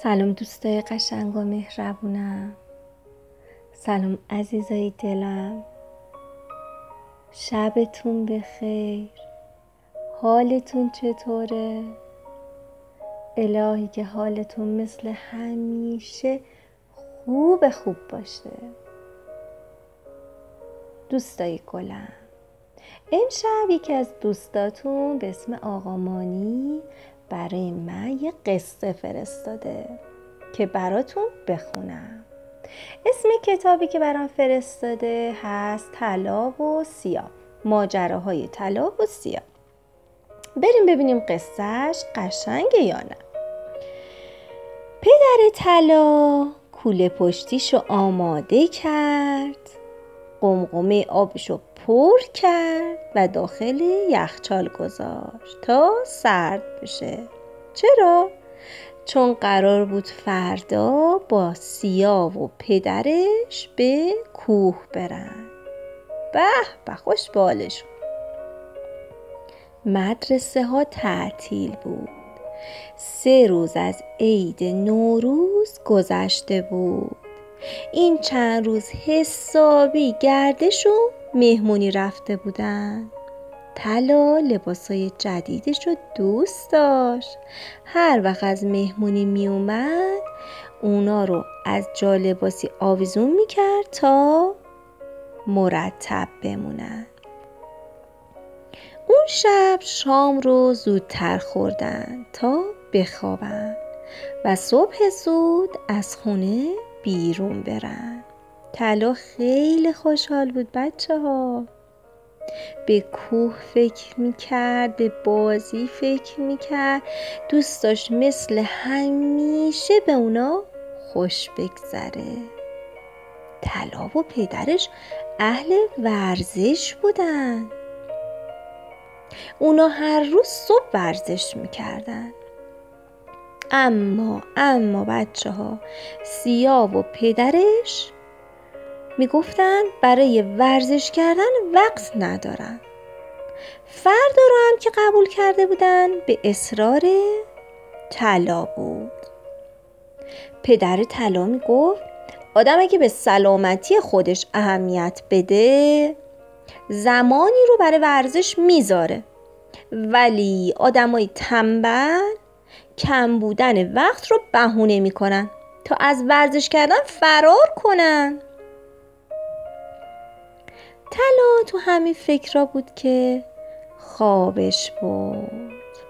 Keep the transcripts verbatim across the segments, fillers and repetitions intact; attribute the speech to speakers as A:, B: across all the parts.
A: سلام دوستای قشنگ و مهربونم. سلام عزیزای دلم. شبتون بخیر. حالتون چطوره؟ الهی که حالتون مثل همیشه خوب خوب باشه. دوستای گلم، امشب یکی از دوستاتون به اسم آقا مانی برای من یه قصه فرستاده که براتون بخونم. اسم کتابی که برام فرستاده هست طلا و سیاه، ماجراهای طلا و سیاه. بریم ببینیم قصهش قشنگه یا نه. پدر طلا کوله پشتیشو آماده کرد، قمقمه آبشو پر کرد و داخل یخچال گذاشت تا سرد بشه. چرا؟ چون قرار بود فردا با سیاه و پدرش به کوه برن. به به، خوش بالشون. مدرسه ها تعطیل بود. سه روز از عید نوروز گذشته بود. این چند روز حسابی گردش و مهمونی رفته بودن. طلا لباسای جدیدش رو دوست داشت. هر وقت از مهمونی می اومد اونا رو از جا لباسی آویزون می کرد تا مرتب بمونن. اون شب شام رو زودتر خوردن تا بخوابن و صبح زود از خونه بیرون برن. طلا خیلی خوشحال بود بچه ها. به کوه فکر میکرد، به بازی فکر میکرد. دوست داشت مثل همیشه به اونا خوش بگذره. طلا و پدرش اهل ورزش بودن. اونا هر روز صبح ورزش میکردن. اما اما بچه ها، سیاه و پدرش میگفتن برای ورزش کردن وقت ندارن. فردا رو هم که قبول کرده بودن به اصرار طلا بود. پدر طلا میگفت آدم اگه به سلامتی خودش اهمیت بده زمانی رو برای ورزش میذاره، ولی آدمای تنبل کم بودن وقت رو بهونه میکنن تا از ورزش کردن فرار کنن. طلا تو همین فکرها بود که خوابش برد.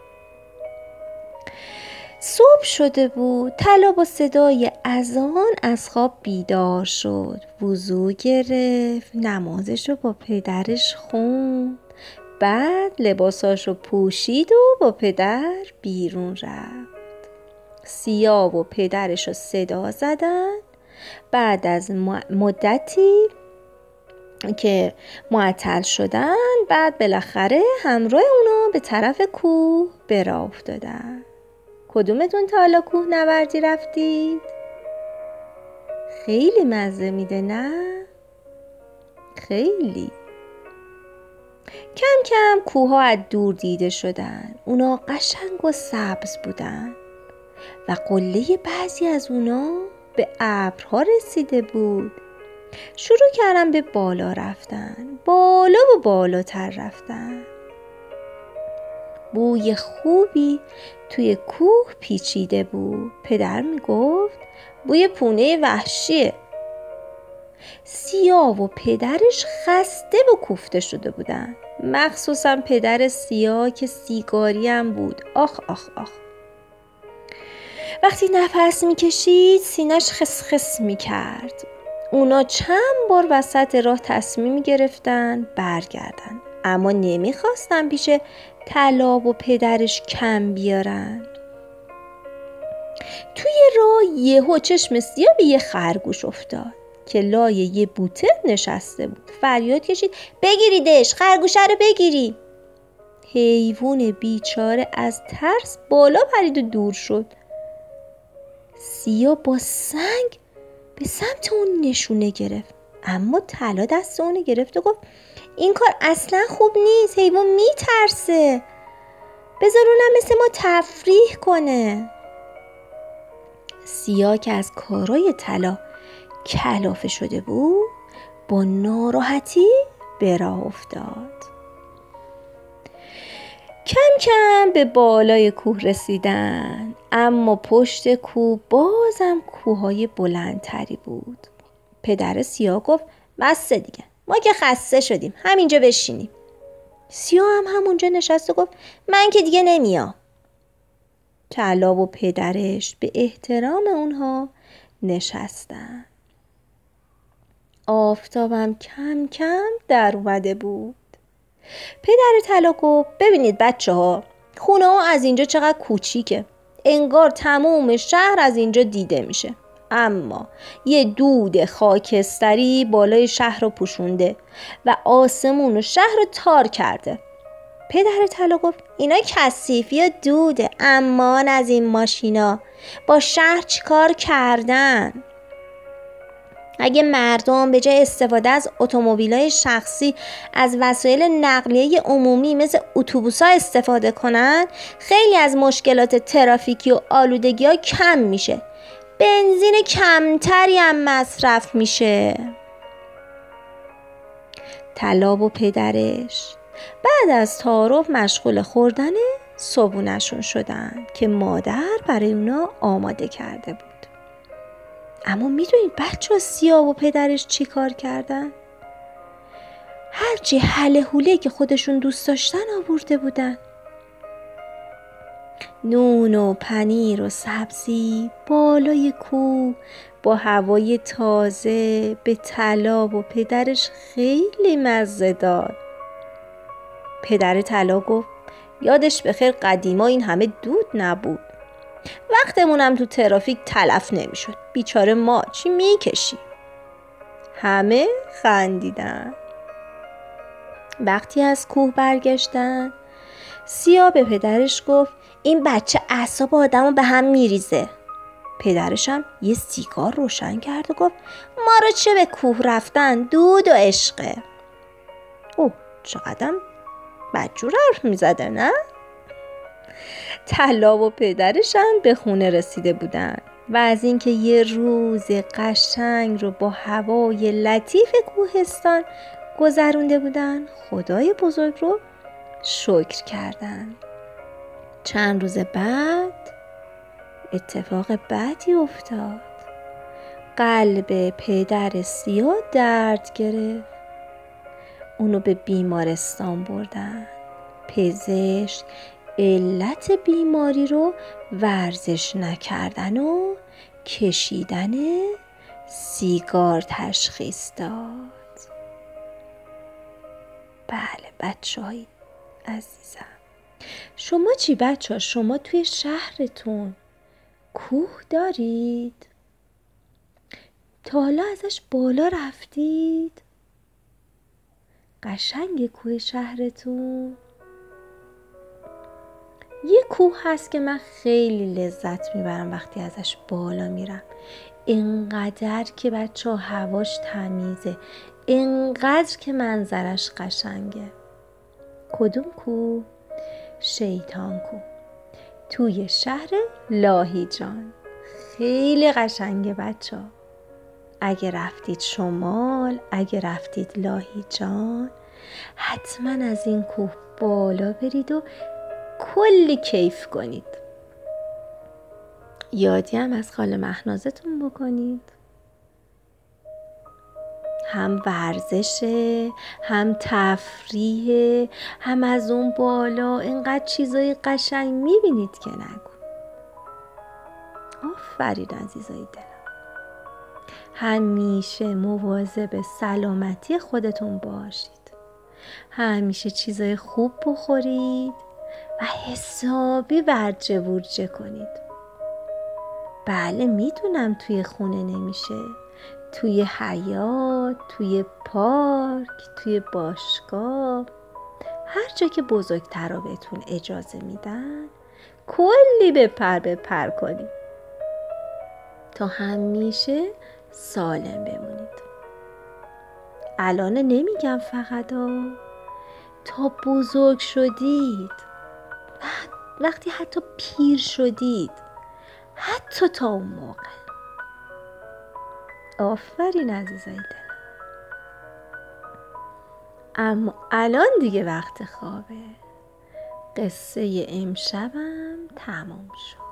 A: صبح شده بود. طلا با صدای اذان از خواب بیدار شد. وضو گرفت، نمازشو با پدرش خوند، بعد لباساشو پوشید و با پدر بیرون رفت. سیاه و پدرشو صدا زدن. بعد از مدتی که معطل شدن، بعد بالاخره همراه اونا به طرف کوه براه افتادن. کدومتون تا حالا کوه نوردی رفتید؟ خیلی مزه میده نه؟ خیلی. کم کم کوه ها از دور دیده شدن. اونا قشنگ و سبز بودن و قله بعضی از اونا به ابرها رسیده بود. شروع کردن به بالا رفتن، بالا و بالاتر رفتن. بوی خوبی توی کوه پیچیده بود. پدر میگفت بوی پونه وحشیه. سیاه و پدرش خسته و کوفته شده بودن، مخصوصا پدر سیاه که سیگاری هم بود. آخ آخ آخ. وقتی نفس میکشید سینش خس خس میکرد. اونا چند بار وسط راه تصمیم گرفتن برگردن، اما نمیخواستن پیش طلا و پدرش کم بیارن. توی راه یهو چشم سیاه به یه خرگوش افتاد که لای یه بوته نشسته بود. فریاد کشید بگیریدش، خرگوشه رو بگیری. حیوان بیچاره از ترس بالا پرید و دور شد. سیاه با سنگ به سمت اون نشونه گرفت، اما طلا دست اون گرفت و گفت این کار اصلا خوب نیست، حیوان میترسه، بذار اونم مثل ما تفریح کنه. سیاه که از کارای طلا کلافه شده بود با ناراحتی به راه افتاد. کم کم به بالای کوه رسیدن، اما پشت کوه بازم کوههای بلندتری بود. پدر سیاه گفت بسه دیگه، ما که خسته شدیم، همینجا بشینیم. سیاه هم همونجا نشست و گفت من که دیگه نمیام. طلا و پدرش به احترام اونها نشستن. آفتابم کم کم در اومده بود. پدر طلا گفت ببینید بچه ها، خونه ها از اینجا چقدر کوچیکه، انگار تموم شهر از اینجا دیده میشه، اما یه دود خاکستری بالای شهر رو پوشونده و آسمون و شهر رو تار کرده. پدر طلا گفت اینا کثیفی و دوده، امان از این ماشینا، با شهر چیکار کردن؟ اگه مردم به جای استفاده از اتومبیل‌های شخصی از وسایل نقلیه عمومی مثل اتوبوس‌ها استفاده کنن، خیلی از مشکلات ترافیکی و آلودگی‌ها کم میشه. بنزین کمتری هم مصرف میشه. طلا و پدرش بعد از تعارف مشغول خوردن صبحونه‌شون شدن که مادر برای اونا آماده کرده بود. اما میدونید بچه ها سیاه و پدرش چی کار کردن؟ هرچی حله حوله که خودشون دوست داشتن آورده بودن. نون و پنیر و سبزی بالای کوه با هوای تازه به طلا و پدرش خیلی مزه داد. پدر طلا گفت یادش بخیر قدیما این همه دود نبود، وقتمونم تو ترافیک تلف نمیشد، بیچاره ما چی میکشی؟ همه خندیدن. وقتی از کوه برگشتن، سیاه به پدرش گفت این بچه اعصاب آدمو به هم میریزه. پدرش هم یه سیگار روشن کرد و گفت ما رو چه به کوه رفتن، دود و عشقه. اوه چقدرم بدجور حرف میزده نه؟ طلا و پدرش هم به خونه رسیده بودن و از اینکه یه روز قشنگ رو با هوای لطیف کوهستان گذرونده بودن، خدای بزرگ رو شکر کردن. چند روز بعد اتفاق بدی افتاد. قلب پدر سیاه درد گرفت. اونو به بیمارستان بردن. پزشک علت بیماری رو ورزش نکردن و کشیدن سیگار تشخیص داد. بله بچه های عزیزم، شما چی بچه ها؟ شما توی شهرتون کوه دارید؟ تا حالا ازش بالا رفتید؟ قشنگ کوه شهرتون؟ یه کوه هست که من خیلی لذت میبرم وقتی ازش بالا میرم، اینقدر که بچه ها هواش تمیزه، اینقدر که منظرش قشنگه. کدوم کوه؟ شیطان کوه، توی شهر لاهیجان. خیلی قشنگه بچه ها. اگه رفتید شمال، اگه رفتید لاهیجان، حتما از این کوه بالا برید و کلی کیف کنید. یادی هم از خاله مهنازتون بکنید. هم ورزشه، هم تفریحه، هم از اون بالا اینقدر چیزای قشنگ میبینید که نگو. آفرین عزیزای دلم. همیشه مواظب سلامتی خودتون باشید. همیشه چیزای خوب بخورید و حسابی ورجه ورجه کنید. بله میدونم توی خونه نمیشه، توی حیاط، توی پارک، توی باشگاه، هر جا که بزرگترا بهتون اجازه میدن کلی بپر بپر کنید تا همیشه سالم بمونید. الان نمیگم فقط ها، تا بزرگ شدید، وقتی حتی پیر شدید، حتی تا اون موقع. آفرین عزیزای دلم. اما الان دیگه وقت خوابه. قصه امشبم تمام شد.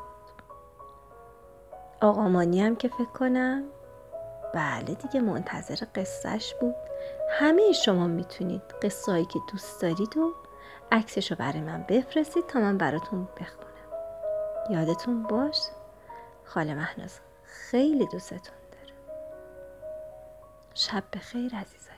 A: آقا مانی هم که فکر کنم بله دیگه منتظر قصهش بود. همه شما میتونید قصه هایی که دوست دارید و عکسشو برای من بفرستید تا من براتون بخونم. یادتون باش خاله مهناز خیلی دوستتون داره. شب بخیر عزیزم.